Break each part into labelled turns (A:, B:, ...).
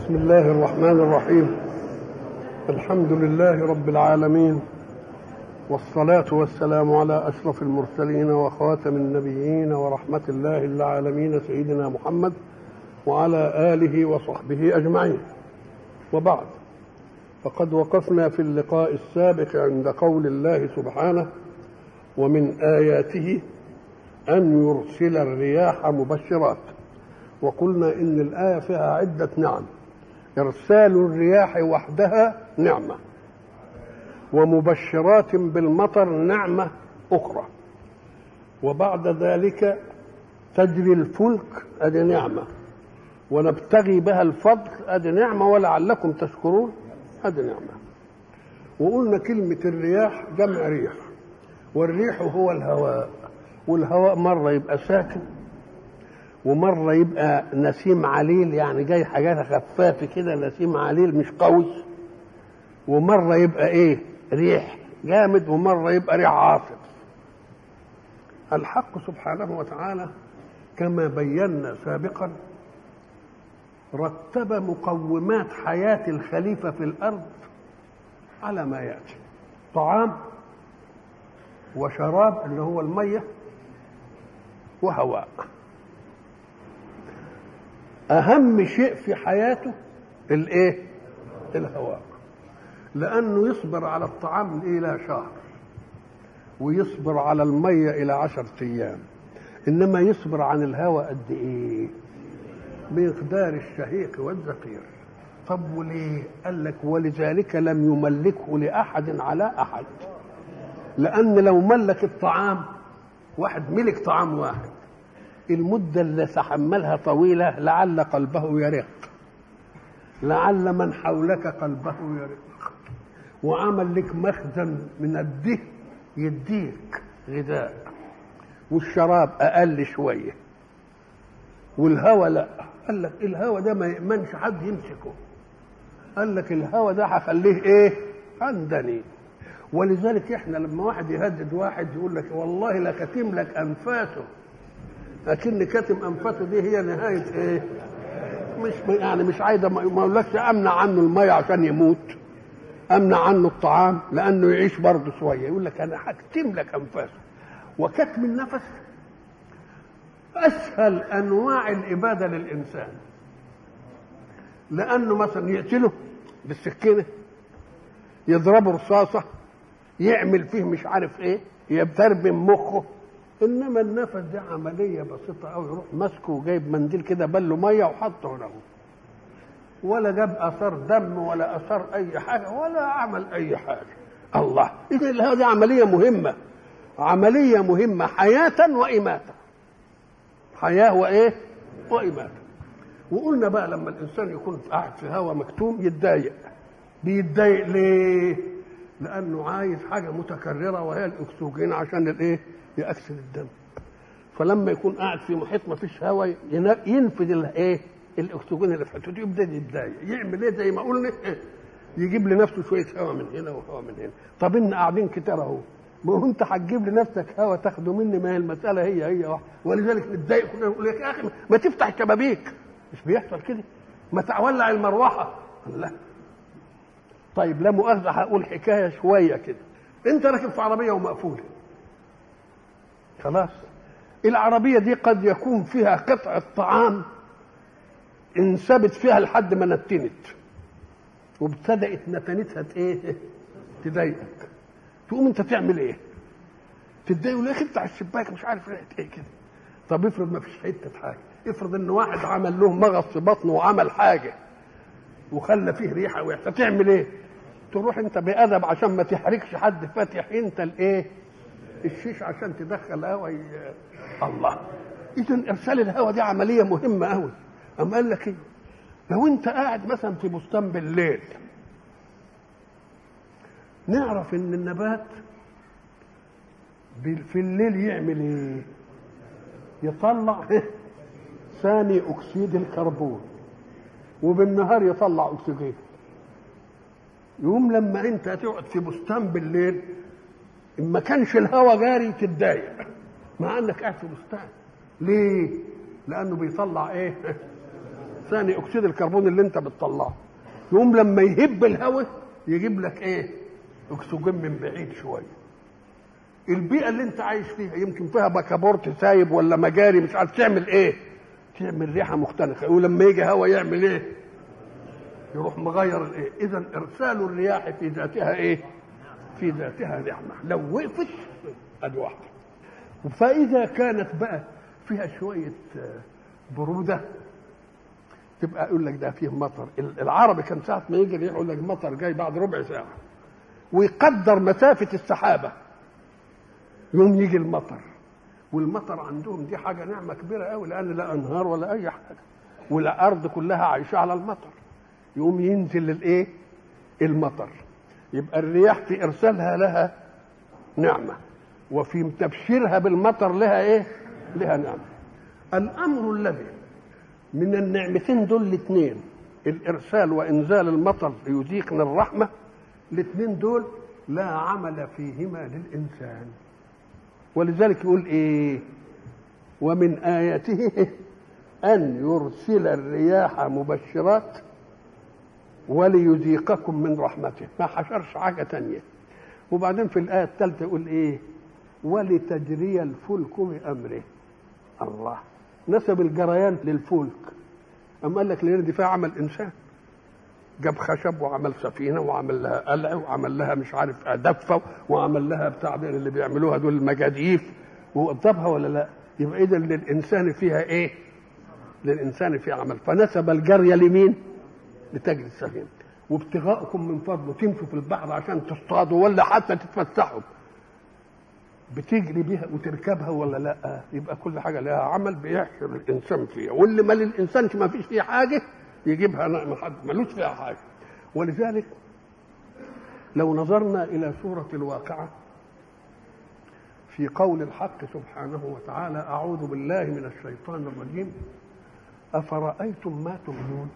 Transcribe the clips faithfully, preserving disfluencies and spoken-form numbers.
A: بسم الله الرحمن الرحيم. الحمد لله رب العالمين، والصلاة والسلام على أشرف المرسلين وخاتم النبيين ورحمة الله للعالمين سيدنا محمد وعلى آله وصحبه أجمعين. وبعد، فقد وقفنا في اللقاء السابق عند قول الله سبحانه: ومن آياته أن يرسل الرياح مبشرات. وقلنا إن الآية فيها عدة نعم. إرسال الرياح وحدها نعمة، ومبشرات بالمطر نعمة أخرى، وبعد ذلك تجري الفلك أدي نعمة، ونبتغي بها الفضل أدي نعمة، ولعلكم تشكرون أدي نعمة. وقلنا كلمة الرياح جمع ريح، والريح هو الهواء، والهواء مرة يبقى ساكن ومرة يبقى نسيم عليل، يعني جاي حاجات خفافة كده، نسيم عليل مش قوي، ومرة يبقى ايه ريح جامد، ومرة يبقى ريح عاصف. الحق سبحانه وتعالى كما بينا سابقا رتب مقومات حياة الخليفة في الأرض على ما يأتي: طعام وشراب اللي هو المية، وهواء. أهم شيء في حياته الايه؟ الهواء، لأنه يصبر على الطعام إلى شهر، ويصبر على المية إلى عشرة أيام، إنما يصبر عن الهواء قد إيه؟ بمقدار الشهيق والزفير. طب وليه؟ قال لك: ولذلك لم يملكه لأحد على أحد، لأن لو ملك الطعام واحد، ملك طعام واحد، المدة اللي تحملها طويلة، لعل قلبه يرق، لعل من حولك قلبه يرق، وعمل لك مخزن من الدهن يديك غذاء، والشراب أقل شوية، والهوى لا. قال لك الهوى ده ما يأمنش حد يمسكه، قال لك الهوى ده هخليه ايه؟ عندني. ولذلك احنا لما واحد يهدد واحد يقول لك: والله لا كتم لك أنفاسه، لكن كاتم انفاسه دي هي نهايه ايه؟ مش يعني مش عايزه، ما اقولكش امنع عنه الميه عشان يموت، امنع عنه الطعام لانه يعيش برضه شويه، يقول لك انا هكتم لك انفاسه. وكتم النفس اسهل انواع الاباده للانسان، لانه مثلا يقتله بالسكينه، يضربه رصاصه، يعمل فيه مش عارف ايه، يبتربم مخه. انما النفس دي عمليه بسيطه قوي، يروح ماسكه وجايب منديل كده بله ميه وحطه هنا، ولا جاب اثار دم ولا اثار اي حاجه ولا عمل اي حاجه. الله، اذا هذه عمليه مهمه، عمليه مهمه حياه واماته، حياه وايه؟ واماته. وقلنا بقى لما الانسان يكون قاعد في هواء مكتوم يتضايق. بيتضايق ليه؟ لانه عايز حاجه متكرره وهي الاكسجين عشان الايه؟ يأكسد الدم. فلما يكون قاعد في محيط ما فيش هواء ينفذ الايه؟ الاكسجين اللي في حته، يبدا يتضايق. يعمل ايه؟ زي ما قلنا إيه؟ يجيب لنفسه شويه هواء من هنا وهواء من هنا. طب ان قاعدين كتير اهو، ما هو انت هتجيب لنفسك هواء تاخده مني، ما هي المساله هي هي واحده. ولذلك نتضايق كلنا نقول لك: يا اخي ما تفتح الشبابيك، مش بيحصل كده؟ ما تولع المروحه. لا. طيب لا مؤاخذه هقول حكايه شويه كده. انت راكب في عربيه ومقفوله، خلاص، العربية دي قد يكون فيها قطعة طعام انثبت فيها لحد ما نتنت، وابتدأت نتنتها ايه؟ تضايقك. تقوم انت تعمل ايه؟ تتضايق ولا افتح الشباك مش عارف ايه كده. طب افرض ما فيش حتة حاجة، افرض ان واحد عمل له مغص في بطنه وعمل حاجة وخلى فيه ريحة وحشة، تعمل ايه؟ تروح انت بأدب عشان ما تحركش حد، فاتح انت الايه؟ الشيش عشان تدخل هواء. الله، اذا ارسال الهواء دي عمليه مهمه قوي. اما قال لك ايه؟ لو انت قاعد مثلا في بستان بالليل، نعرف ان النبات في الليل يعمل ايه؟ يطلع ثاني اكسيد الكربون، وبالنهار يطلع اكسجين. يوم لما انت تقعد في بستان بالليل إن ما كانش الهواء جاري تتضايق، مع انك قاعد في بستان. ليه؟ لانه بيطلع ايه؟ ثاني اكسيد الكربون اللي انت بتطلعه، يقوم لما يهب الهواء يجيب لك ايه؟ اكسجين من بعيد شويه. البيئه اللي انت عايش فيها يمكن فيها بكابورت سايب ولا مجاري مش عارف، تعمل ايه؟ تعمل ريحه مختلفه، ولما يجي هواء يعمل ايه؟ يروح مغير الايه. اذا ارسال الرياح في ذاتها ايه؟ في ذاتها نعمه، لو وقفت ادي واحده. فاذا كانت بقى فيها شويه بروده تبقى يقول لك ده فيه مطر. العربي كان ساعه ما يجي يقول لك مطر جاي بعد ربع ساعه، ويقدر مسافه السحابه يوم يجي المطر. والمطر عندهم دي حاجه نعمه كبيره قوي، لان لا انهار ولا اي حاجه، والارض كلها عايشه على المطر. يقوم ينزل الايه؟ المطر. يبقى الرياح في ارسالها لها نعمه، وفي تبشيرها بالمطر لها ايه؟ لها نعمه. الامر الذي من النعمتين دول الاثنين، الارسال وانزال المطر ليذيقنا الرحمه، الاثنين دول لا عمل فيهما للانسان. ولذلك يقول ايه؟ ومن اياته ان يرسل الرياح مبشرات وليذيقكم من رحمته. ما حشرش حاجه تانية. وبعدين في الايه الثالثه يقول ايه؟ ولتجري الفلك بامره. الله نسب الجريان للفلك، اما قال لك لان دي فيها عمل انسان، جاب خشب وعمل سفينه وعمل لها قلع وعمل لها مش عارف دفه وعمل لها بتاع اللي بيعملوها دول المجاديف ووضبها ولا لا. يبقى اذا للانسان فيها ايه؟ للانسان فيها عمل. فنسب الجري لمين؟ لتجري السفينه. وابتغاءكم من فضله، تمشوا في البحر عشان تصطادوا ولا حتى تتفسحوا، بتجري بيها وتركبها ولا لا. يبقى كل حاجه لها عمل بيحشر الانسان فيها، واللي ما للانسان ما فيش فيه حاجه يجيبها نعمه، حد ملوش فيها حاجه. ولذلك لو نظرنا الى سوره الواقعه في قول الحق سبحانه وتعالى: اعوذ بالله من الشيطان الرجيم، افرايتم ما تمنون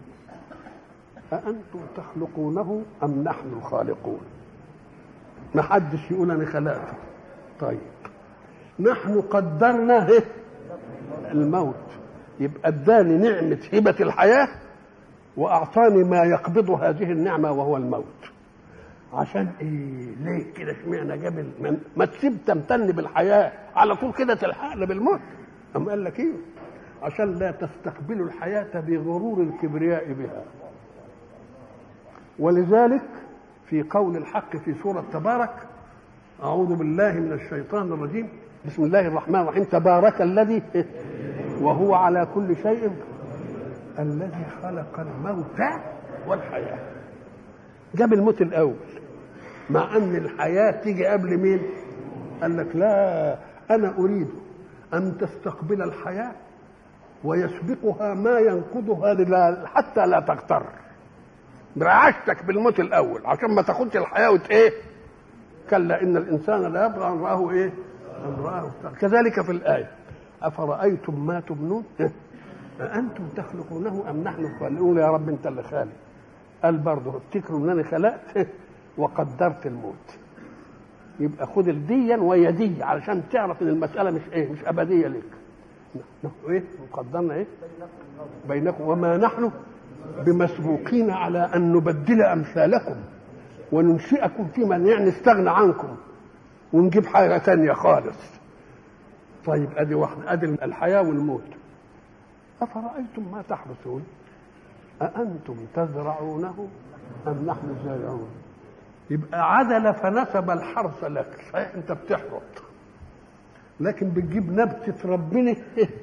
A: اانتم تخلقونه ام نحن الخالقون. ما حدش يقول انا خلقته. طيب نحن قدرنا الموت، يبقى اداني نعمه هبه الحياه واعطاني ما يقبض هذه النعمه وهو الموت. عشان ايه؟ ليه كده؟ اشمعنى جاب ما تسيب تمتن بالحياه على طول كده تلحقنا بالموت؟ أم قال لك ايه؟ عشان لا تستقبلوا الحياه بغرور الكبرياء بها. ولذلك في قول الحق في سوره تبارك: أعوذ بالله من الشيطان الرجيم، بسم الله الرحمن الرحيم، تبارك الذي وهو على كل شيء الذي خلق الموت والحياة. جاب الموت الأول، مع أن الحياة تيجي قبل مين؟ قال لك لا، أنا أريد أن تستقبل الحياة ويسبقها ما ينقضها حتى لا تغتر. برعشتك بالموت الأول عشان ما تاخدش الحياة وت إيه؟ كلا إن الإنسان لا يبغى أن رآه إيه؟ أن رآه. كذلك في الآية: أفرأيتم ما تبنون أأنتم تخلقونه أم نحن الخالقون. يا رب أنت اللي خالق. قال برضه افتكروا إن أنا خلقت وقدرت الموت. يبقى خد الديا ويدي علشان تعرف إن المسألة مش إيه؟ مش أبدية لك. إيه؟ وقدرنا إيه؟ بينكم وما نحن بمسبوقين على أن نبدل أمثالكم وننشئكم في من يعني استغنى عنكم ونجيب حاجة تانية خالص. طيب ادي واحدة، ادي الحياة والموت. أفرأيتم ما تحرثون أأنتم تزرعونه أم نحن الزارعون. يبقى عدل فنسب الحرث لك. صحيح انت بتحرث، لكن بتجيب نبتة ربنا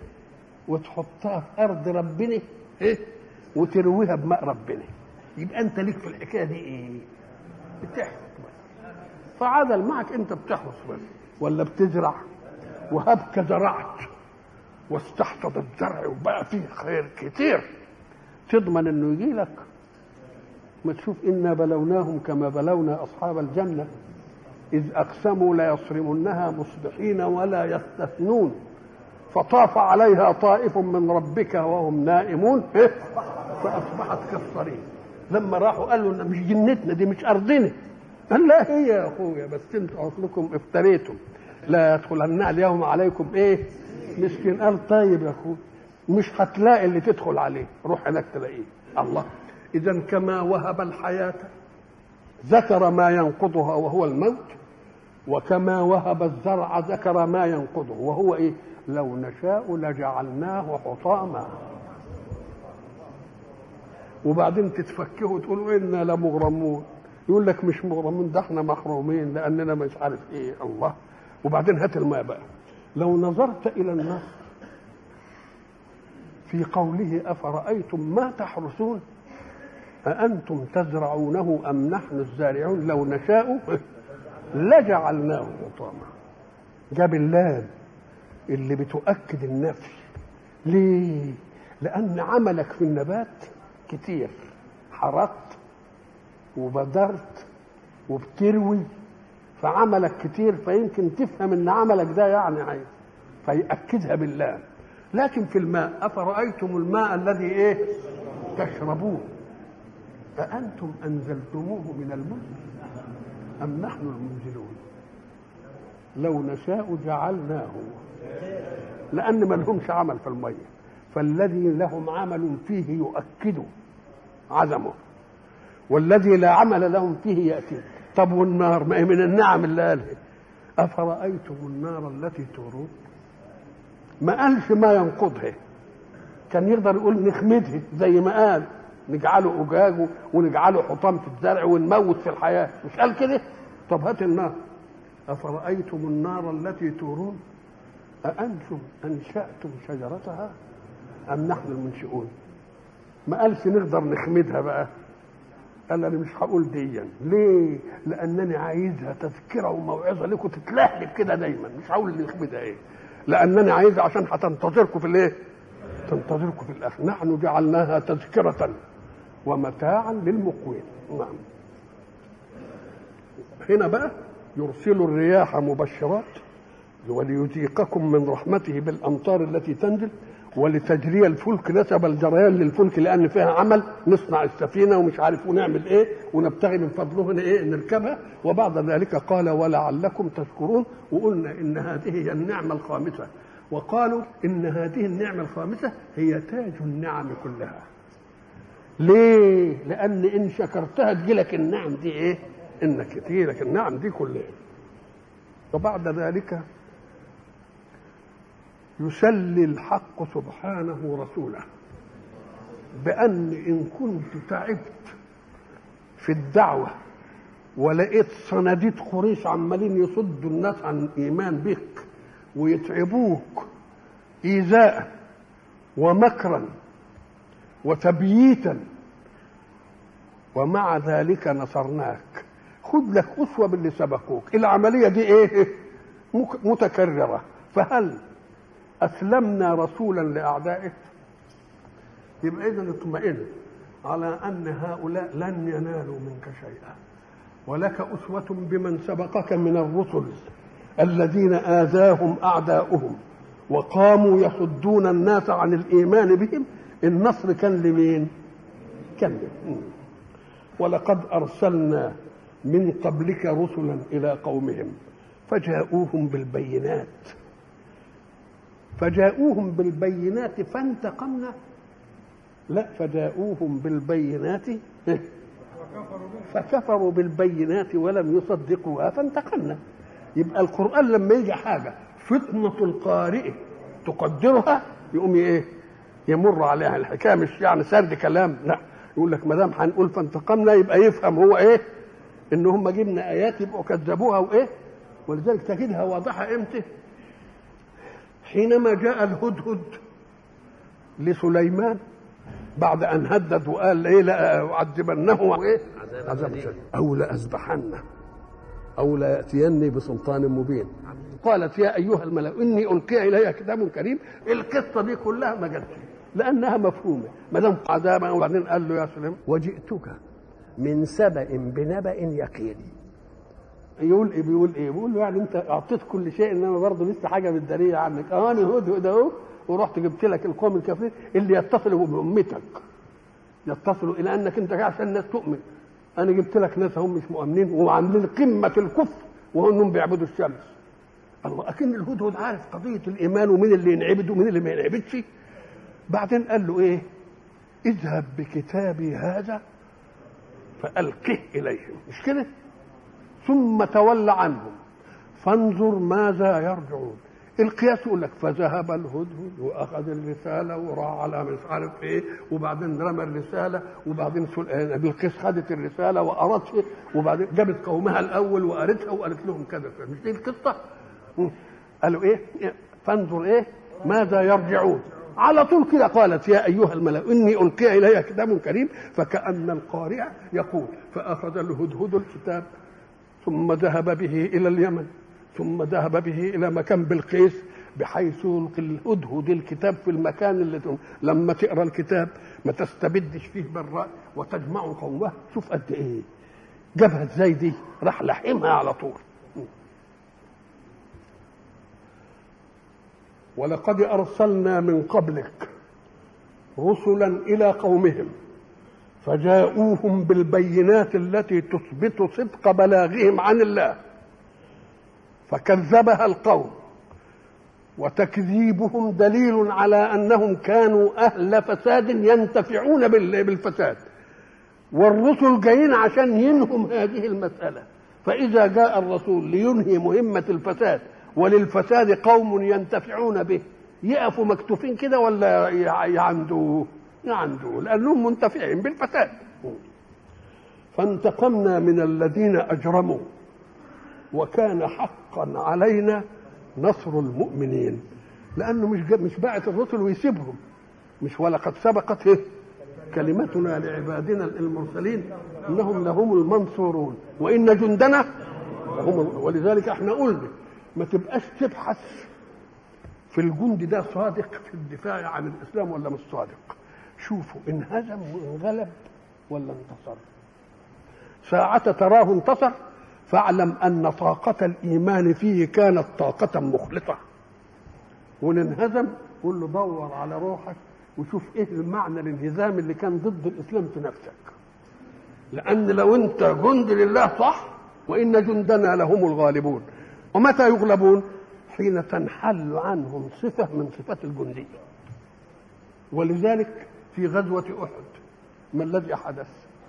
A: وتحطها في أرض ربنا وترويها بماء ربنا. يبقى انت ليك في الحكاية دي ايه؟ بتحرث بس. فعدل معك، انت بتحرث بس ولا بتزرع؟ وهبك زرعت واستحصد الزرع وبقى فيه خير كتير، تضمن انه يجي لك؟ ما تشوف إنا بلوناهم كما بلونا أصحاب الجنة إذ أقسموا ليصرمنها مصبحين ولا يستثنون فطاف عليها طائف من ربك وهم نائمون فأصبحت كالصريم. لما راحوا قالوا إن مش جنتنا دي، مش أرضنا. قال لا هي يا أخويا، بس انتوا أصلكم افتريتم. لا يدخلن اليوم عليكم إيه مسكين. قال طيب يا أخويا مش هتلاقي اللي تدخل عليه، روح هناك تلاقيه. الله، إذا كما وهب الحياة ذكر ما ينقضها وهو الموت، وكما وهب الزرع ذكر ما ينقضه وهو ايه؟ لو نشاء لجعلناه حطاما. وبعدين تتفكه وتقولوا انا لمغرمون، يقول لك مش مغرمون، ده احنا محرومين لاننا مش عارف ايه. الله. وبعدين هات الماء بقى. لو نظرت الى النص في قوله افرايتم ما تحرثون أأنتم تزرعونه أم نحن الزارعون لو نشاء لجعلناه حطاما. جاب اللام اللي بتؤكد النفي. ليه؟ لأن عملك في النبات كتير، حرثت وبدرت وبتروي، فعملك كتير، فيمكن تفهم ان عملك ده يعني عايز، فيأكدها باللام. لكن في الماء أفرأيتم الماء الذي ايه تشربون أأنتم أنزلتموه من المزن أم نحن المنزلون لو نشاء جعلناه. لأن ما لهمش عمل في المية، فالذي لهم عمل فيه يؤكد عدمه، والذي لا عمل لهم فيه يأتي. طب والنار ما هي من النعم اللي قالها. أفرأيتم النار التي تورون، ما قالش ما ينقضها، كان يقدر يقول نخمدها زي ما قال نجعله أجاج ونجعله حطام في الزرع ونموت في الحياة، مش قال كده؟ طب هات النار. أفرأيتم النار التي تورون أأنتم أنشأتم شجرتها أم نحن المنشئون. ما قالش نقدر نخمدها بقى، قال أنا مش هقول ديا. ليه؟ لأنني عايزها تذكرة وموعظة لكم تتلهلب كده دايما، مش هقول نخمدها إيه، لأنني عايزها عشان هتنتظركم في الإيه؟ تنتظركم في الآخر. نحن جعلناها تذكرة ومتاعا للمقوين. نعم. هنا بقى يرسل الرياح مبشرات وليذيقكم من رحمته بالأمطار التي تنزل ولتجري الفلك، نسب الجريان للفلك لأن فيها عمل، نصنع السفينة ومش عارف ونعمل إيه ونبتغي من فضله هنا إيه نركبها. وبعد ذلك قال ولعلكم تشكرون. وقلنا إن هذه هي النعمة الخامسة، وقالوا إن هذه النعمة الخامسة هي تاج النعم كلها. ليه؟ لأن إن شكرتها تجيلك النعم دي إيه؟ إنك تجيلك النعم دي كلها. وبعد ذلك يسلي الحق سبحانه رسوله بأن إن كنت تعبت في الدعوة ولقيت صناديد قريش عمالين يصدوا الناس عن الإيمان بك ويتعبوك إيذاء ومكرا وتبييتا، ومع ذلك نصرناك، خذ لك أسوة باللي سبقوك. العملية دي إيه؟ متكررة. فهل أسلمنا رسولا لأعدائك؟ يبقى إذن اطمئن على أن هؤلاء لن ينالوا منك شيئا، ولك أسوة بمن سبقك من الرسل الذين آذاهم أعداؤهم وقاموا يصدون الناس عن الإيمان بهم. النصر كان لمين؟ كان لمين؟ ولقد أرسلنا من قبلك رسلا إلى قومهم فجاءوهم بالبينات فجاءوهم بالبينات فانتقمنا. لا، فجاءوهم بالبينات فكفروا بالبينات ولم يصدقوها فانتقمنا. يبقى القرآن لما يجي حاجة فطنة القارئ تقدرها يقوم ايه؟ يمر عليها. الحكاية مش يعني سرد كلام، لا، يقول لك ما دام هنقول فانتقمنا يبقى يفهم هو ايه؟ ان هم جبنا ايات يبقوا كذبوها وايه؟ ولذلك تجدها واضحة امتى؟ حينما جاء الهدهد لسليمان بعد ان هدد وقال ايه لأعذبنه وايه؟ عذاب شديد او لأذبحنه او ليأتيني بسلطان مبين. قالت يا ايها الملأ اني القي الي كتاب كريم. القصه دي كلها ما جاتش لانها مفهومه، ما دام عذابا. وبعدين قال له يا سليم وجئتك من سبأ بنبأ يقين. يقول ايه؟ بيقول ايه؟ بيقول له يعني انت اعطيت كل شيء انما برضه لسه حاجه بالدليل عنك. اه انا هدهد اهو، ورحت جبت لك القوم الكافرين اللي يتصلوا بامتك، يتصلوا الى انك انت عشان الناس تؤمن. انا جبت لك ناس هم مش مؤمنين وعاملين قمه الكفر وهم بيعبدوا الشمس. الله، اكن الهدهد عارف قضيه الايمان ومين اللي ينعبد ومين اللي ما ينعبدش. بعدين قال له ايه؟ اذهب بكتابي هذا فألقه إليهم، مش كده؟ ثم تول عنهم فانظر ماذا يرجعون. القياس يقول لك فذهب الهدهد واخذ الرساله وراح على مش عارف ايه، وبعدين رمى الرساله، وبعدين بلقيس خدت الرساله وقرتها، وبعدين جابت قومها الاول وقرتها وقالت لهم كذا. مش دي القصه؟ قالوا ايه؟ فانظر ايه ماذا يرجعون. على طول كده قالت يا ايها الملأ اني القي الي كتاب كريم، فكأن القارئ يقول فاخذ الهدهد الكتاب ثم ذهب به الى اليمن، ثم ذهب به الى مكان بلقيس، بحيث يلقي الهدهد الكتاب في المكان اللي لما تقرا الكتاب ما تستبدش فيه بالراي وتجمع قومه. شوف قد ايه جابها ازاي دي، راح لحمها على طول. ولقد ارسلنا من قبلك رسلا الى قومهم فجاءوهم بالبينات التي تثبت صدق بلاغهم عن الله فكذبها القوم، وتكذيبهم دليل على انهم كانوا اهل فساد ينتفعون بالفساد، والرسل جايين عشان ينهم هذه المسألة. فإذا جاء الرسول لينهي مهمة الفساد وللفساد قوم ينتفعون به، يقفوا مكتوفين كده ولا يعندوا؟ يعندوا، لأنهم منتفعين بالفساد. فانتقمنا من الذين أجرموا وكان حقا علينا نصر المؤمنين. لأنه مش مش باعت الرسل ويسيبهم، مش ولقد سبقت إيه؟ كلمتنا لعبادنا المرسلين انهم لهم المنصورون وان جندنا هم. ولذلك احنا قلنا ما تبقاش تبحث في الجند ده صادق في الدفاع عن الاسلام ولا مش صادق. شوفوا انهزم وانغلب ولا انتصر. ساعة تراه انتصر فاعلم ان طاقة الايمان فيه كانت طاقة مخلصة، وان انهزم قل له دور على روحك وشوف ايه المعنى الانهزام اللي كان ضد الاسلام في نفسك. لان لو انت جند لله صح وان جندنا لهم الغالبون. ومتى يغلبون؟ حين تنحل عنهم صفه من صفات الجنديه. ولذلك في غزوه احد ما الذي حدث؟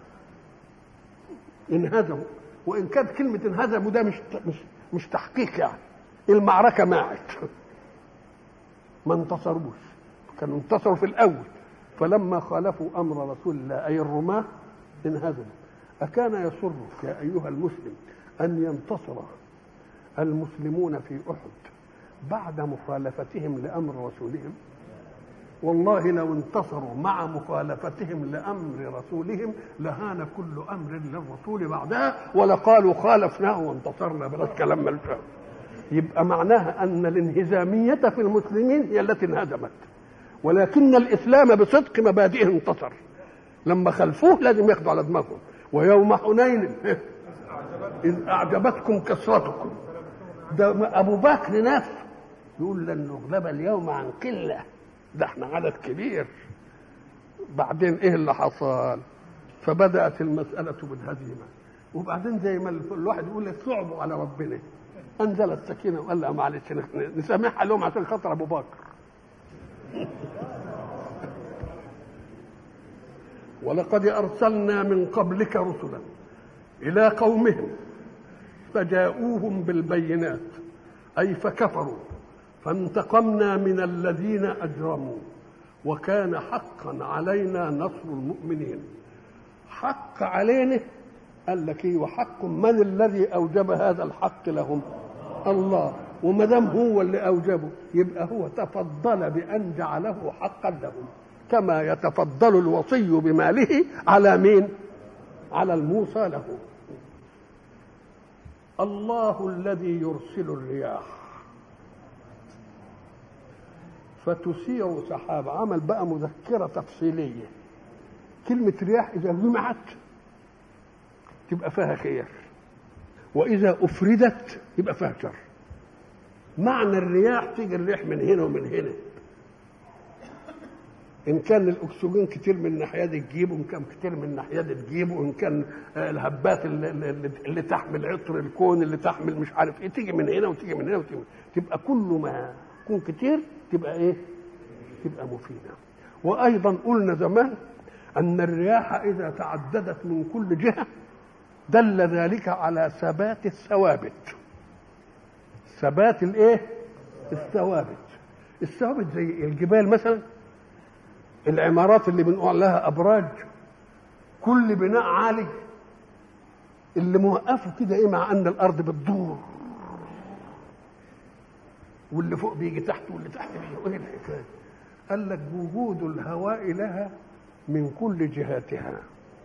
A: انهزموا، وان كانت كلمه انهزموا ده مش مش مش تحقيق، يعني المعركه ماعت، ما انتصروش، كانوا انتصروا في الأول. فلما خالفوا أمر رسول الله أي الرماة انهزموا. أكان يسرك يا أيها المسلم أن ينتصر المسلمون في أحد بعد مخالفتهم لأمر رسولهم؟ والله لو انتصروا مع مخالفتهم لأمر رسولهم لهان كل أمر للرسول بعدها ولقالوا خالفناه وانتصرنا. بلاش كلام ملوش. يبقى معناها أن الانهزامية في المسلمين هي التي انهزمت، ولكن الإسلام بصدق مبادئه انتصر. لما خلفوه لازم ياخدوا على دماغهم. ويوم حنين إذ أعجبتكم كثرتكم، ده أبو بكر نفسه يقول لن نغلب اليوم عن قلة، ده احنا عدد كبير. بعدين ايه اللي حصل؟ فبدأت المسألة بالهزيمة. وبعدين زي ما الواحد يقول لك صعبوا على ربنا، أنزل السكينة وقال لها معلش نسامحها لهم عشان خاطر أبو بكر. ولقد أرسلنا من قبلك رسلا إلى قومهم فجاءوهم بالبينات أي فكفروا فانتقمنا من الذين أجرموا وكان حقا علينا نصر المؤمنين. حق علينا قال لك ايه؟ وحق من الذي أوجب هذا الحق لهم؟ الله. وما دام هو اللي أوجبه يبقى هو تفضل بأن جعله حقا لهم، كما يتفضل الوصي بماله على مين؟ على الموصى له. الله الذي يرسل الرياح فتثير سحاب. عمل بقى مذكرة تفصيلية. كلمة رياح إذا جمعت تبقى فيها خير، وإذا أفردت يبقى فيها شر. معنى الرياح تيجي الريح من هنا ومن هنا، إن كان الأكسجين كتير من الناحية دي تجيبه، إن كان كتير من الناحية دي تجيبه، إن كان الهبات اللي, اللي تحمل عطر الكون اللي تحمل مش عارف إيه تيجي من هنا وتيجي من هنا وتيجي من هنا. تبقى كل ما يكون كتير تبقى إيه؟ تبقى مفيدة. وأيضا قلنا زمان أن الرياح إذا تعددت من كل جهة دل ذلك على ثبات الثوابت. ثبات الايه؟ الثوابت. الثوابت زي الجبال مثلا، العمارات اللي بنقول لها أبراج، كل بناء عالي اللي موقفه كده ايه مع أن الأرض بتدور، واللي فوق بيجي تحت واللي تحت بيجي. ايه الحكايه؟ قال لك وجود الهواء لها من كل جهاتها.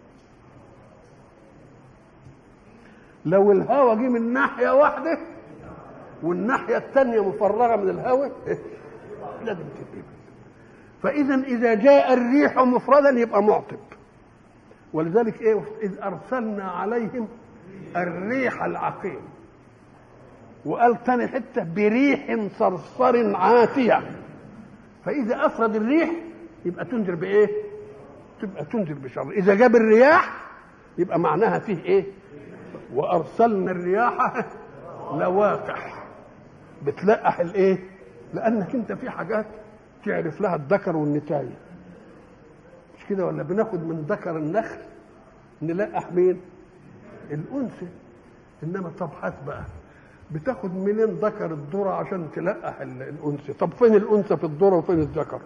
A: لو الهواء جه من ناحيه واحده والناحيه الثانيه مفرغه من الهواء لازم تبقى. فاذا اذا جاء الريح مفردا يبقى معطب. ولذلك ايه؟ اذ ارسلنا عليهم الريح العقيم. وقال تاني حته بريح صرصر عاتيه. فاذا افرد الريح يبقى تنذر بايه؟ تبقى تنذر بشر. اذا جاب الرياح يبقى معناها فيه ايه؟ وارسلنا الرياح لواقح، بتلقح الايه؟ لانك انت في حاجات تعرف لها الذكر والنتايه، مش كده ولا؟ بناخد من ذكر النخل نلقح مين؟ الانثى. انما طب هات بقى، بتاخد منين ذكر الذره عشان تلقح الانثى؟ طب فين الانثى في الذره وفين الذكر؟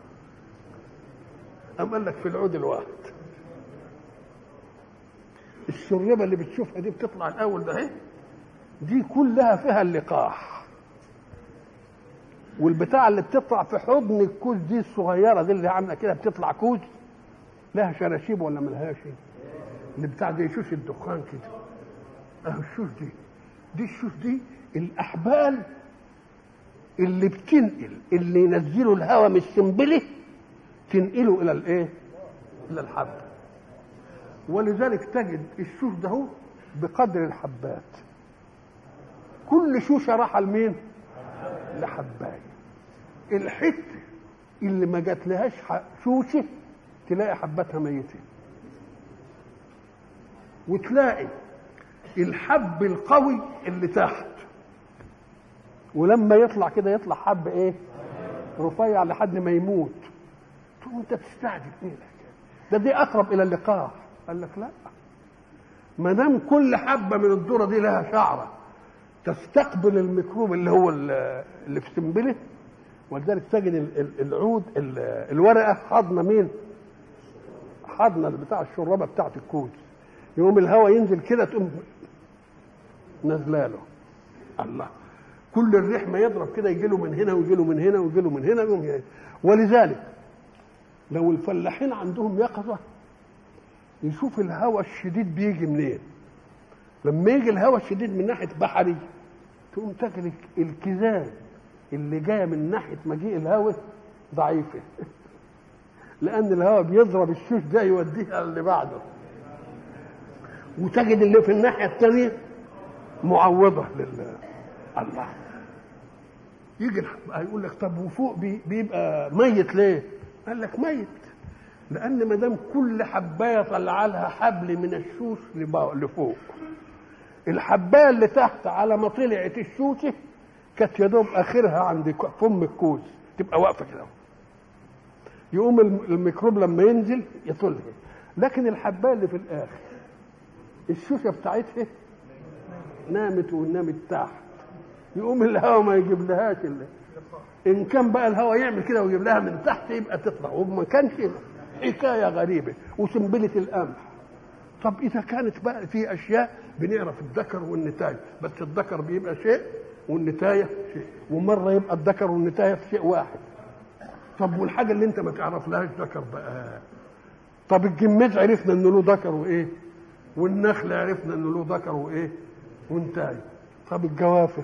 A: أم قال لك في العود الواحد. الشربه اللي بتشوفها دي بتطلع الاول ده اهي، دي كلها فيها اللقاح. والبتاع اللي بتطلع في حضن الكوز دي الصغيره دي اللي عامله كده بتطلع كوز، لها شراشيب ولا ملهاش؟ اللي بتاع دي يشوش الدخان كده، اهو الشوش دي دي الشوش دي الاحبال اللي بتنقل اللي ينزلوا الهواء من السنبله تنقله الى الايه؟ الى الحب. ولذلك تجد الشوش ده هو بقدر الحبات، كل شوشه راحه لمين؟ لحبايه. الحته اللي ما جات لهاش شوشه تلاقي حباتها ميته، وتلاقي الحب القوي اللي تحت، ولما يطلع كده يطلع حب ايه؟ رفيع لحد ما يموت. تقول انت بتستعجب ايه ده؟ دي اقرب الى اللقاح. قال لك لا، ما دام كل حبه من الذره دي لها شعره تستقبل الميكروب اللي هو اللي في سنبله. ولذلك تجد العود الورقه حاضنه مين؟ حاضنه بتاع الشرابه بتاعت الكوز. يوم الهواء ينزل كده تقوم نزلاله. الله، كل الريح ما يضرب كده يجي له من هنا ويجي له من هنا ويجي له من هنا يوم هنا. ولذلك لو الفلاحين عندهم يقظه يشوف الهواء الشديد بيجي منين. لما يجي الهواء الشديد من ناحيه بحري تقوم تجد الكيزان اللي جايه من ناحيه مجيء الهواء ضعيفه لان الهواء بيضرب الشوش ده يوديها اللي بعده. وتجد اللي في الناحيه الثانيه معوضه لله. الله، يجي يقول لك طب وفوق بيبقى ميت ليه؟ قال لك ميت لان ما دام كل حبايه طلع لها حبل من الشوش لفوق، الحبايه اللي تحت على ما طلعت الشوشه كانت يا دوب اخرها عند فم الكوز تبقى واقفه كده، يقوم الميكروب لما ينزل يطلها. لكن الحبايه اللي في الاخر الشوشه بتاعتها نامت ونامت تحت، يقوم الهواء ما يجيب لهاش اللي. ان كان بقى الهواء يعمل كده ويجيب لها من تحت يبقى تطلع، وما كانش حكايه غريبه. وسنبله القمح، طب اذا كانت بقى في اشياء بنعرف الذكر والنتايه، بس الذكر بيبقى شيء والنتايه شيء، ومره يبقى الذكر والنتايه في شيء واحد. طب والحاجه اللي انت ما تعرف لهاش ذكر بقى، طب الجماد عرفنا انه له ذكر وايه، والنخل عرفنا انه له ذكر وايه ونتايه. طب الجوافه،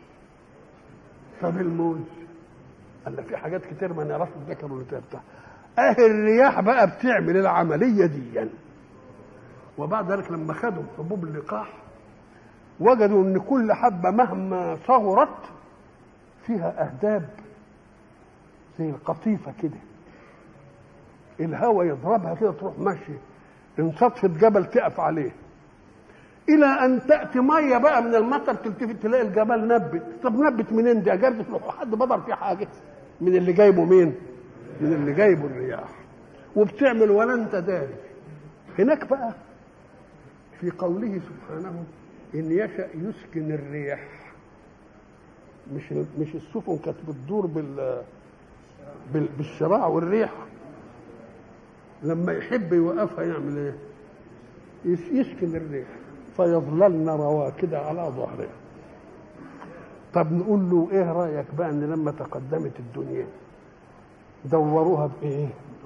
A: طب الموز، قال في حاجات كتير ما نعرفش الذكر والنتايه بتاعها. اهل الرياح بقى بتعمل العمليه دي يعني. وبعد ذلك لما خدوا حبوب اللقاح وجدوا ان كل حبه مهما صغرت فيها اهداب زي القطيفه كده، الهواء يضربها كده تروح ماشيه، ان صدفت جبل تقف عليه، الى ان تاتي ميه بقى من المطر تلتفت تلاقي الجبل نبت. طب نبت منين دي؟ جابت له حد بدر فيه حاجه من اللي جايبه مين؟ من اللي جايبه الرياح، وبتعمل ولا انت داري. هناك بقى في قوله سبحانه ان يشأ يسكن الريح، مش مش السفن كانت بتدور بال بالشراع والريح، لما يحب يوقفها يعمل ايه؟ يسكن الريح فيظللن رواكد على ظهرها. طب نقول له ايه رايك بقى ان لما تقدمت الدنيا دوروها بايه؟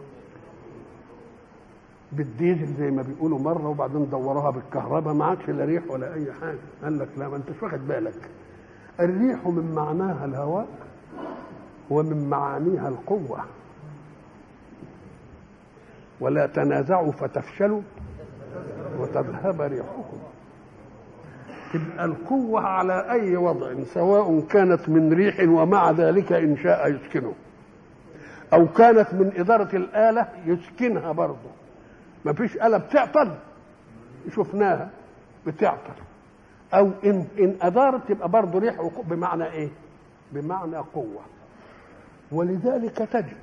A: بالديزل زي ما بيقولوا مره، وبعدين دوروها بالكهرباء، ما عادش لا ريح ولا اي حاجه. قال لك لا، ما انتش واخد بالك، الريح من معناها الهواء ومن معانيها القوه، ولا تنازعوا فتفشلوا وتذهب ريحكم. تبقى القوة على أي وضع، سواء كانت من ريح ومع ذلك إن شاء يسكنه، أو كانت من إدارة الآلة يسكنها برضه. ما فيش آلة بتعطل، شفناها بتعطل، أو إن إن أدارت تبقى برضه ريح وقوة، بمعنى إيه؟ بمعنى قوة. ولذلك تجد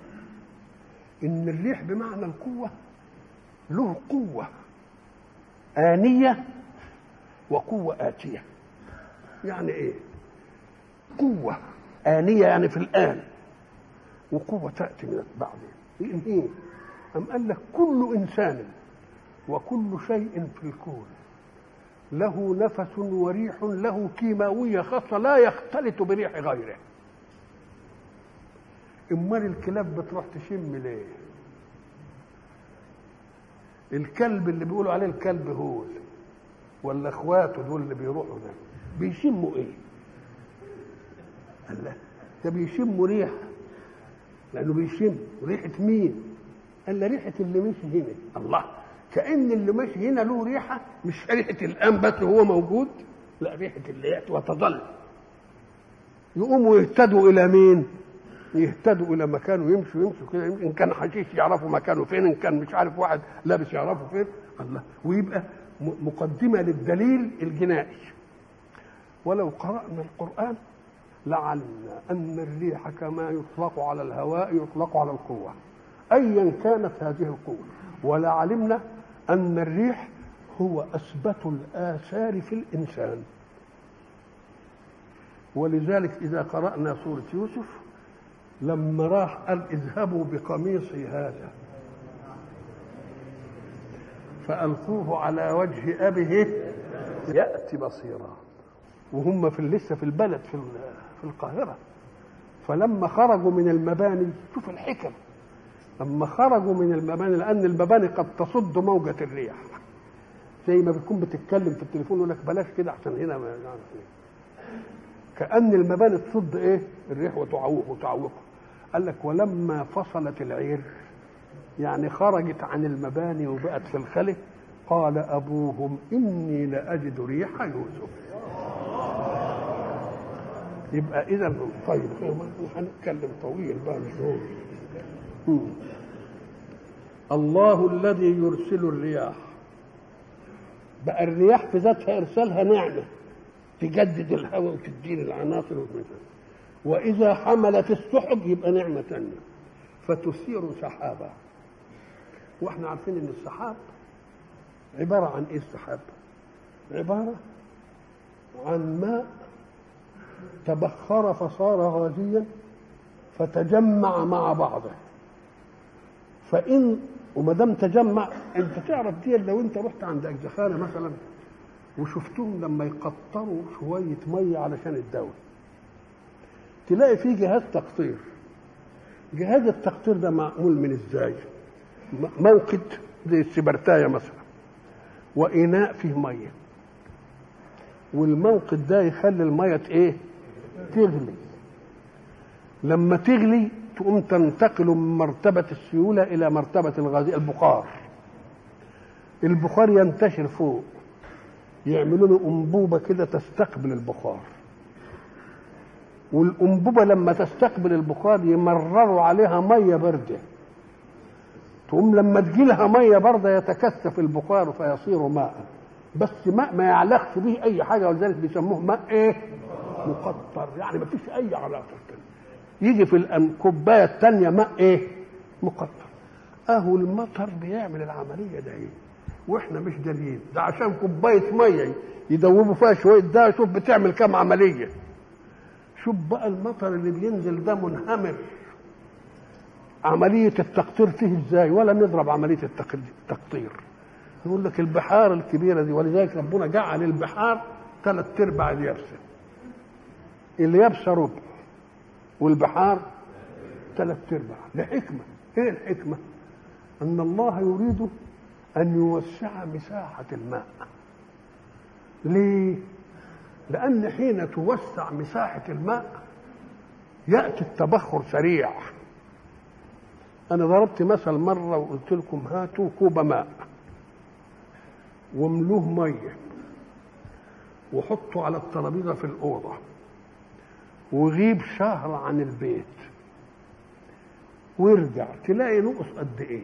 A: إن الريح بمعنى القوة له قوة آنية وقوة آتية. يعني إيه؟ قوة آنية يعني في الآن، وقوة تأتي من بعدين. إيه؟ أم قال لك كل إنسان وكل شيء في الكون له نفس وريح له كيماوية خاصة لا يختلط بريح غيره. امال الكلاب بتروح تشم ليه؟ الكلب اللي بيقولوا عليه الكلب هول ولا اخواته دول اللي بيروحوا ده بيشموا ايه؟ قال لا، ده بيشموا ريحه، لانه بيشم ريحه مين؟ قال له ريحه اللي مشي هنا. الله، كأن اللي ماشي هنا له ريحه، مش ريحه الان بس هو موجود، لا ريحه اللي ياتي وتظل. يقوموا يهتدوا الى مين؟ يهتدوا الى مكانه، يمشوا يمشوا كده، ان كان حشيش يعرفوا مكانه فين، ان كان مش عارف واحد لابس يعرفوا فين. الله، ويبقى مقدمه للدليل الجنائي. ولو قرانا القران لعلمنا ان الريح كما يطلق على الهواء يطلق على القوه ايا كانت هذه القوه، ولعلمنا ان الريح هو اثبت الاثار في الانسان. ولذلك اذا قرانا سوره يوسف لما راح قال اذهبوا بقميصي هذا فألقوه على وجه أبيه يأتي بصيرا، وهم في لسه في البلد في في القاهرة. فلما خرجوا من المباني، شوف الحكم، لما خرجوا من المباني، لأن المباني قد تصد موجة الريح، زي ما بتكون بتتكلم في التليفون يقول لك بلاش كده عشان هنا ما يعرف ايه، كأن المباني تصد ايه الريح وتعوق وتعوقه. قال لك ولما فصلت العير، يعني خرجت عن المباني وبقت في الخلة، قال أبوهم إني لأجد ريح يوسف. يبقى إذا طيب هنتكلم طويل بقى مش هو. الله الذي يرسل الرياح، بقى الرياح في ذاتها إرسالها نعمة تجدد الهواء وتدين العناصر والمثال. وإذا حملت السحب يبقى نعمة تانية فتثير سحابة. واحنا عارفين ان السحاب عبارة عن ايه؟ السحاب عبارة عن ماء تبخر فصار غازيا فتجمع مع بعضه. فإن وما دام تجمع، انت تعرف دي لو انت رحت عند اجزخانة مثلا وشفتهم لما يقطروا شوية مية علشان الدواء، تلاقي فيه جهاز تقطير. جهاز التقطير ده معمول من ازاي؟ موقد زي السبرتاية مثلا، وإناء فيه مية، والموقد ده يخلي المية ايه؟ تغلي. لما تغلي تقوم تنتقل من مرتبة السيولة إلى مرتبة الغاز، البخار. البخار ينتشر فوق، يعملوا له أنبوبة كده تستقبل البخار، والأنبوبة لما تستقبل البخار يمرروا عليها مية باردة، تقوم لما تجيلها مية باردة يتكثف البخار فيصير ماء، بس ماء ما يعلقش به أي حاجة، ولذلك بيسموه ماء إيه؟ مقطر، يعني ما فيش أي علاقة كده. يجي في الكوبايه الثانيه ماء ايه؟ مقطر. اهو المطر بيعمل العمليه ده ايه؟ واحنا مش دارين. ده عشان كوبايه ميه يدوبوا فيها شويه، ده شوف بتعمل كام عمليه. شوف بقى المطر اللي بينزل ده منهمر، عمليه التقطير فيه ازاي؟ ولا نضرب عمليه التقطير. يقول لك البحار الكبيره دي، ولذلك ربنا جعل البحار ثلاث ارباع اليابسه. اليابسه ربع والبحار ثلاث ارباع، لحكمه. ايه الحكمه؟ ان الله يريد ان يوسع مساحه الماء. ليه؟ لان حين توسع مساحه الماء ياتي التبخر سريع. انا ضربت مثل مره وقلت لكم هاتوا كوب ماء واملوه ميه وحطوا على الترابيزه في الاوضه وغيب شهر عن البيت وارجع تلاقي نقص قد ايه؟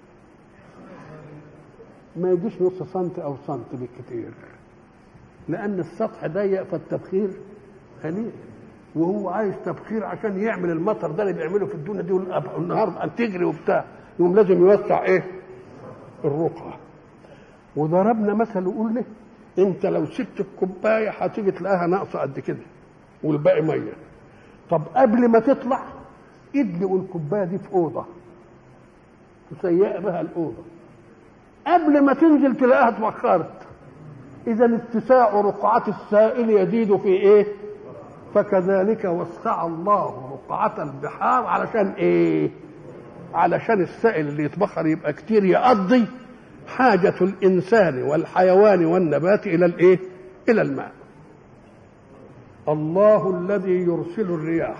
A: ما يجيش نص سنتي او سنتي بالكتير، لان السطح ضيق فالتبخير قليل، وهو عايز تبخير عشان يعمل المطر ده اللي بيعمله في الدنيا دي والنهارده ان تجري وبتاع، يقوم لازم يوسع ايه؟ الرقعه. وضربنا مثل وقلنا انت لو سبت الكوبايه هتيجي تلاقيها ناقصه قد كده والباقي ميه. طب قبل ما تطلع ادلقوا الكوبايه دي في اوضه تسيق بها الاوضه، قبل ما تنزل تلاقيها اتبخرت. اذا اتساع رقعه السائل يزيد في ايه؟ فكذلك وسع الله رقعه البحار علشان ايه؟ علشان السائل اللي يتبخر يبقى كتير يقضي حاجه الانسان والحيوان والنبات الى الايه؟ الى الماء. الله الذي يرسل الرياح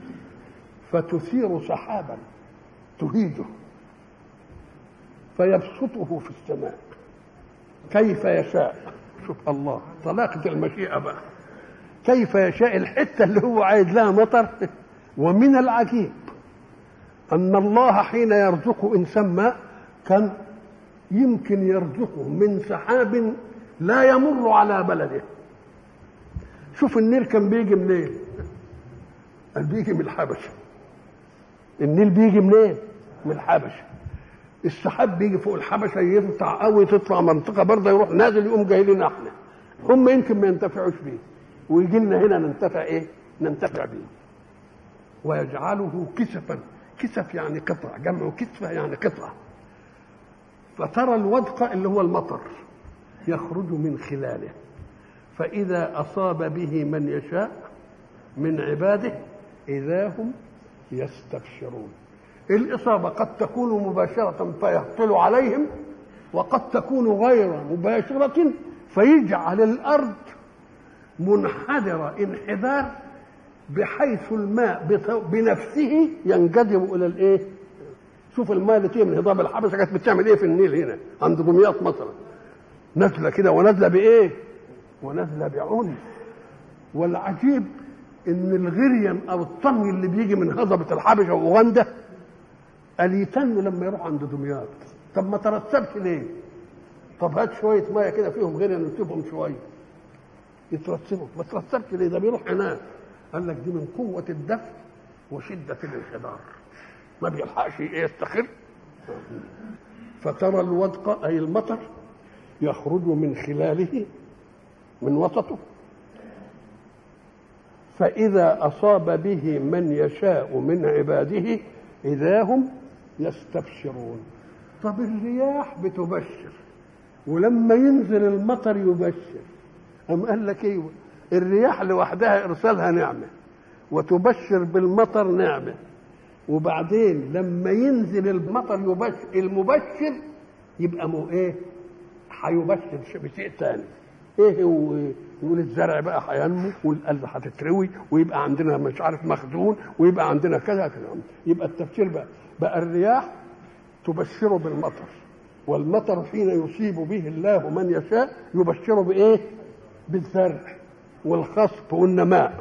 A: فتثير سحابا تهيجه فيبسطه في السماء كيف يشاء. شوف الله طلاقة المشيئة بقى، كيف يشاء الحتة اللي هو عايز لها مطر. ومن العجيب أن الله حين يرزق إنسان ماء كان يمكن يرزقه من سحاب لا يمر على بلده. شوف النيل كان بيجي منين؟ قال بيجي من الحبشه. النيل بيجي منين؟ من الحبشه. السحاب بيجي فوق الحبشه يقطع قوي تطلع منطقه برضه يروح نازل يقوم جاي لنا احنا. هم يمكن ما ينتفعوش بيه ويجي لنا هنا ننتفع ايه؟ ننتفع بيه. ويجعله كسفا، كسف يعني قطع، جمع كسفه يعني قطعه. فترى الودق اللي هو المطر يخرج من خلاله فإذا أصاب به من يشاء من عباده إذا هم يستبشرون. الإصابة قد تكون مباشرة فيهطل عليهم، وقد تكون غير مباشرة فيجعل الأرض منحدرة انحدار بحيث الماء بنفسه ينجذب إلى الإيه؟ شوف الماء اللي تيجي من هضاب الحبشة كانت بتعمل إيه في النيل هنا عند دمياط مثلا، نازلة كده ونازلة بإيه؟ ونازله بعنف. والعجيب ان الغريان او الطمي اللي بيجي من هضبه الحبشه واوغندا قال يتنوا لما يروح عند دمياط. طب ما ترتبش ليه؟ طب هات شويه ميه كده فيهم غريان ونسيبهم شويه يترتبوا، ما ترتبش ليه؟ ده بيروح هناك. قال لك دي من قوه الدفع وشده الانحدار، ما بيلحقش يستخر. فترى الودق اي المطر يخرج من خلاله من وسطه فإذا أصاب به من يشاء من عباده إذا هم يستبشرون. طب الرياح بتبشر ولما ينزل المطر يبشر. أم قال لك إيه؟ الرياح لوحدها إرسالها نعمة وتبشر بالمطر نعمة، وبعدين لما ينزل المطر يبشر المبشر يبقى مو إيه؟ هيبشر بشيء تاني. ايه هو؟ يقول الزرع بقى هينمو والارض هتتروي ويبقى عندنا مش عارف مخزون ويبقى عندنا كذا كذا. يبقى التفسير بقى بقى الرياح تبشر بالمطر، والمطر حين يصيب به الله من يشاء يبشر بايه؟ بالزرع والخصب والنماء.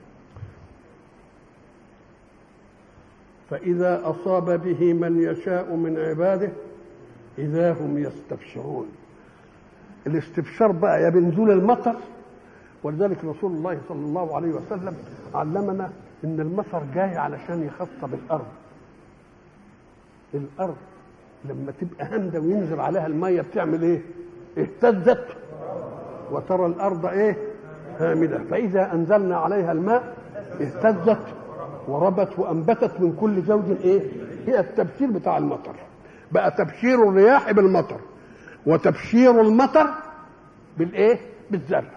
A: فإذا أصاب به من يشاء من عباده إذا هم يستبشرون. الاستبشار بقى يا بنزول المطر، ولذلك رسول الله صلى الله عليه وسلم علمنا ان المطر جاي علشان يخطب الارض. الارض لما تبقى هامده وينزل عليها الميه بتعمل ايه؟ اهتزت وترى الارض ايه؟ هامده، فاذا انزلنا عليها الماء اهتزت وربت وانبتت من كل زوج ايه؟ هي التبشير بتاع المطر. بقى تبشير الرياح بالمطر وتبشير المطر بالايه؟ بالزرع.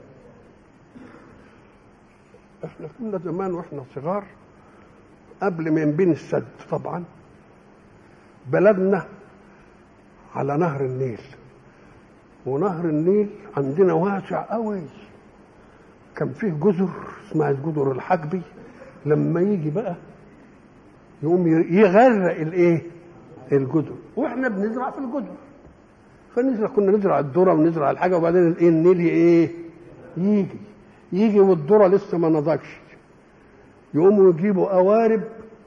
A: احنا كنا زمان واحنا صغار قبل ما ينبني السد طبعا بلدنا على نهر النيل، ونهر النيل عندنا واسع قوي، كان فيه جزر اسمها جزر الحجبي، لما يجي بقى يقوم يغرق الايه؟ الجزر، واحنا بنزرع في الجزر، فنزرع كنا نزرع الذره ونزرع الحاجه، وبعدين الايه؟ النيل ايه؟ يجي يجي والذره لسه ما نضجش، يقوموا يجيبوا قوارب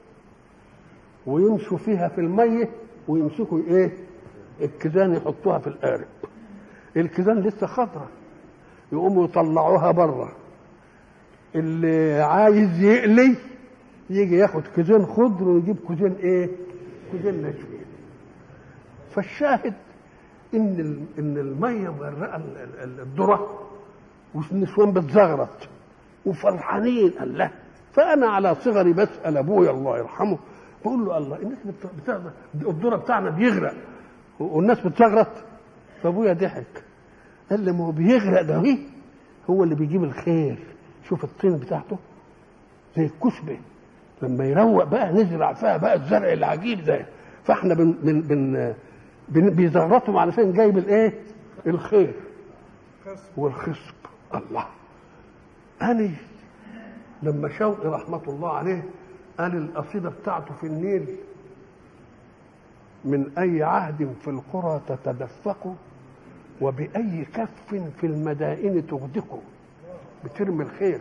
A: ويمشوا فيها في الميه ويمسكوا ايه؟ الكيزان يحطوها في القارب، الكيزان لسه خضره، يقوموا يطلعوها بره، اللي عايز يقلي يجي ياخد كيزان خضر ويجيب كيزان ايه؟ كيزان ناشفين. فالشاهد ان ان الميه مغرقه الذره والنسوان بتزغرط وفرحانين. الله، فانا على صغري بسال ابويا الله يرحمه، بقول له الله الناس بتزغرط، الذره بتاعنا بيغرق والناس بتزغرط. فابويا ضحك قال لي ما هو بيغرق ده ايه؟ هو اللي بيجيب الخير. شوف الطين بتاعته زي الكسبه، لما يروق بقى نزرع فيها بقى الزرع العجيب ده، فاحنا بن بن بن, بن بيزغرطهم علشان جايب الايه؟ الخير والخصب. الله، أنا لما شوقي رحمة الله عليه قال القصيدة بتاعته في النيل: من أي عهد في القرى تتدفق وبأي كف في المدائن تغدق، بترمي الخير.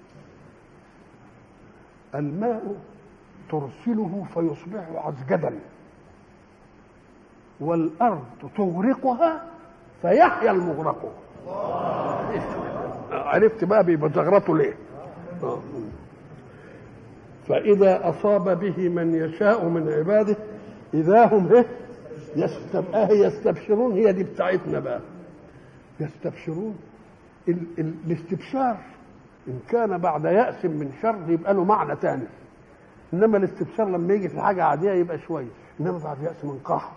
A: الماء ترسله فيصبح عزجدا، والأرض تغرقها فيحيا المغرق. عرفت بقى بيزغرطوا ليه؟ فإذا أصاب به من يشاء من عباده إذا هم إيه؟ يستبشرون. هي دي بتاعتنا بقى، يستبشرون. ال ال الاستبشار إن كان بعد يأس من شر يبقى له معنى تاني، إنما الاستبشار لما يجي في حاجة عادية يبقى شوية، إنما بعد يأس من قحط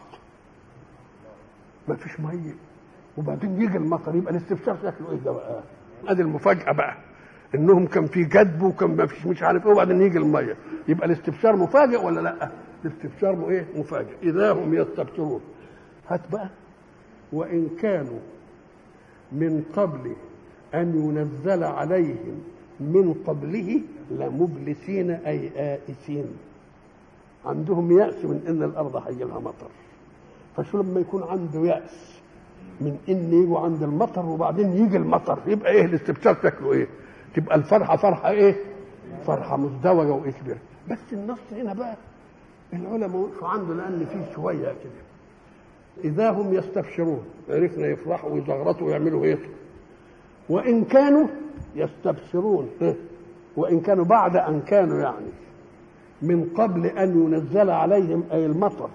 A: ما فيش مية وبعدين يجي المطر يبقى الاستبشار شكله ايه ده بقى؟ ادي المفاجاه بقى، انهم كان في جدب وكان ما فيش مش عارف ايه وبعدين يجي الميه، يبقى الاستبشار مفاجئ ولا لا؟ الاستبشار ايه؟ مفاجئ. اذا هم يستبشرون. هات بقى: وان كانوا من قبل ان ينزل عليهم من قبله لمبلسين اي آئسين. عندهم يأس من ان الارض هيجي لها مطر، فشو لما يكون عنده يأس من ان يجوا عند المطر وبعدين يجي المطر يبقى ايه الاستبشار شكله ايه؟ تبقى الفرحه فرحه ايه؟ فرحه مزدوجه وايه كبيره. بس النص هنا بقى العلماء وقفوا عنده لان فيه شويه كده. اذا هم يستبشرون، عرفنا يفرحوا ويزغرطوا ويعملوا ايه؟ وان كانوا يستبشرون، وان كانوا بعد ان كانوا يعني من قبل ان ينزل عليهم اي المطر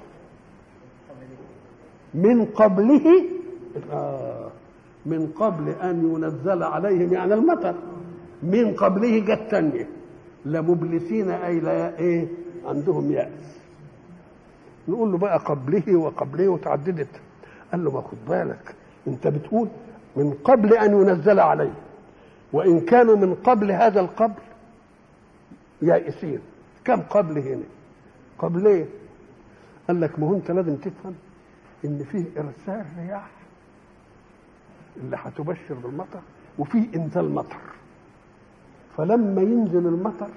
A: من قبله، آه من قبل أن ينزل عليهم يعني المطر، من قبله جت تانية لمبلسين أي لا إيه؟ عندهم يأس. نقول له بقى قبله وقبله وتعددت. قال له ما خد بالك، أنت بتقول من قبل أن ينزل عليه، وإن كانوا من قبل هذا القبل يائسين. كم قبل هنا؟ قبل إيه؟ قال لك ما هو أنت لازم تفهم إن فيه إرسال رياح اللي هتبشر بالمطر، وفيه انزال مطر. فلما ينزل المطر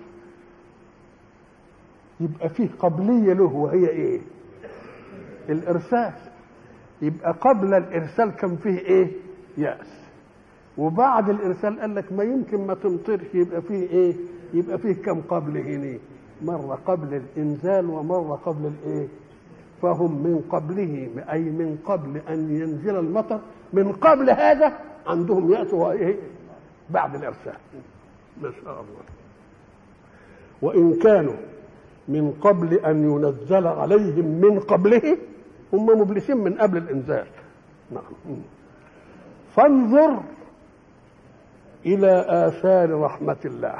A: يبقى فيه قبلية له، وهي ايه؟ الارسال. يبقى قبل الارسال كان فيه ايه؟ يأس. وبعد الارسال قال لك ما يمكن ما تمطرش، يبقى فيه ايه؟ يبقى فيه كم قبل هنا؟ مرة قبل الانزال ومرة قبل الايه؟ فهم من قبله أي من قبل أن ينزل المطر، من قبل هذا عندهم يأس وإيه؟ بعد الإرسال. ما شاء الله. وإن كانوا من قبل أن ينزل عليهم من قبله هم مبلسين من قبل الإنزال. نعم. فانظر إلى آثار رحمة الله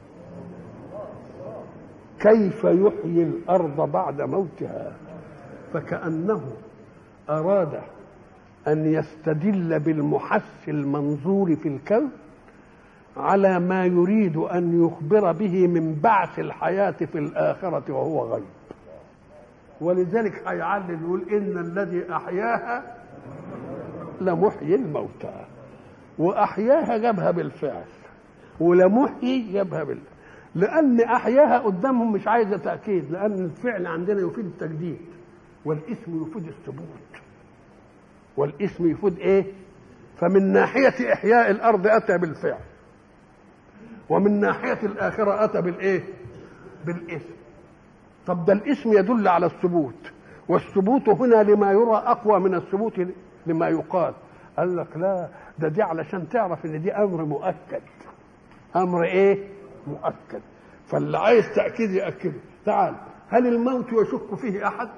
A: كيف يحيي الأرض بعد موتها. فكأنه أراد أن يستدل بالمحس المنظور في الكون على ما يريد أن يخبر به من بعث الحياة في الآخرة وهو غيب. ولذلك هيعلل يقول إن الذي أحياها لمحيي الموتى، وأحياها جابها بالفعل، ولمحيي جابها بال لأن أحياها قدامهم مش عايزة تأكيد، لأن الفعل عندنا يفيد التجديد والاسم يفيد الثبوت، والاسم يفيد إيه؟ فمن ناحية إحياء الأرض أتى بالفعل، ومن ناحية الآخرة أتى بالإيه؟ بالاسم. طب ده الاسم يدل على الثبوت، والثبوت هنا لما يرى أقوى من الثبوت لما يقال. قال لك لا، ده دي علشان تعرف ان دي امر مؤكد. امر ايه؟ مؤكد. فاللي عايز تأكيد يأكده. تعال، هل الموت يشك فيه احد؟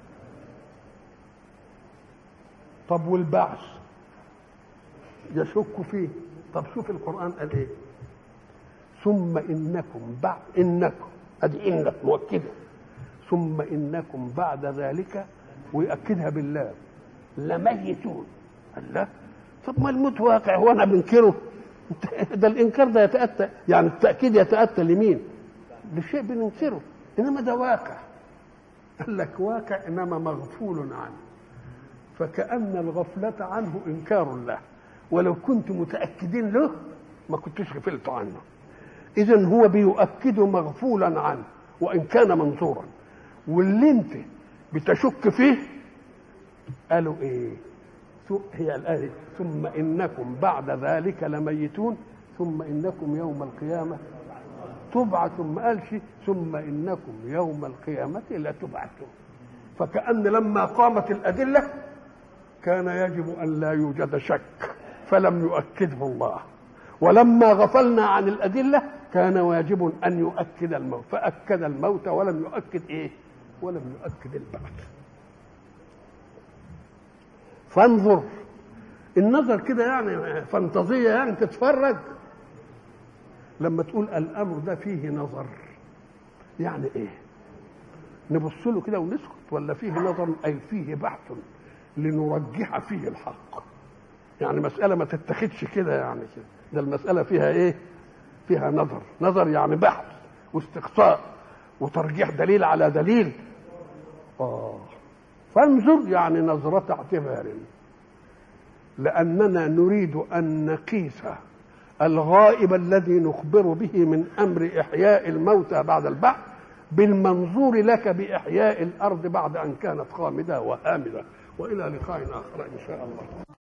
A: طب والبعث يشك فيه؟ طب شوف القرآن قال ايه؟ ثم انكم بعد انكم ادي انك مؤكده، ثم انكم بعد ذلك، ويأكدها بالله، لميتون. الله، طب ما الموت واقع، هو انا بنكره؟ ده الانكار ده يتأتى، يعني التأكيد يتأتى لمين؟ لشيء بننكره، انما ده واقع. قال لك واقع انما مغفول عنه، فكأن الغفلة عنه انكار له، ولو كنت متأكدين له ما كنتش غفلت عنه. اذن هو بيؤكد مغفولا عنه وان كان منظورا، واللي انت بتشك فيه قالوا ايه؟ هي الآية ثم إنكم بعد ذلك لميتون ثم إنكم يوم القيامة تبعثون. ما قالش ثم إنكم يوم القيامة لا تبعثون. فكأن لما قامت الأدلة كان يجب أن لا يوجد شك، فلم يؤكده الله، ولما غفلنا عن الأدلة كان واجب أن يؤكد الموت، فأكد الموت ولم يؤكد إيه؟ ولم يؤكد البعث. فانظر، النظر كده يعني فانتظية، يعني تتفرج. لما تقول الأمر ده فيه نظر يعني إيه؟ نبص له كده ونسكت، ولا فيه نظر أي فيه بحث لنرجح فيه الحق؟ يعني مسألة ما تتخذش كده يعني كده، ده المسألة فيها إيه؟ فيها نظر. نظر يعني بحث واستقصاء وترجيح دليل على دليل. آه فانظر يعني نظرة اعتبار، لأننا نريد أن نقيس الغائب الذي نخبر به من أمر إحياء الموتى بعد البعث بالمنظور لك بإحياء الأرض بعد أن كانت خامدة وهامدة. وإلى لقاء آخر إن شاء الله.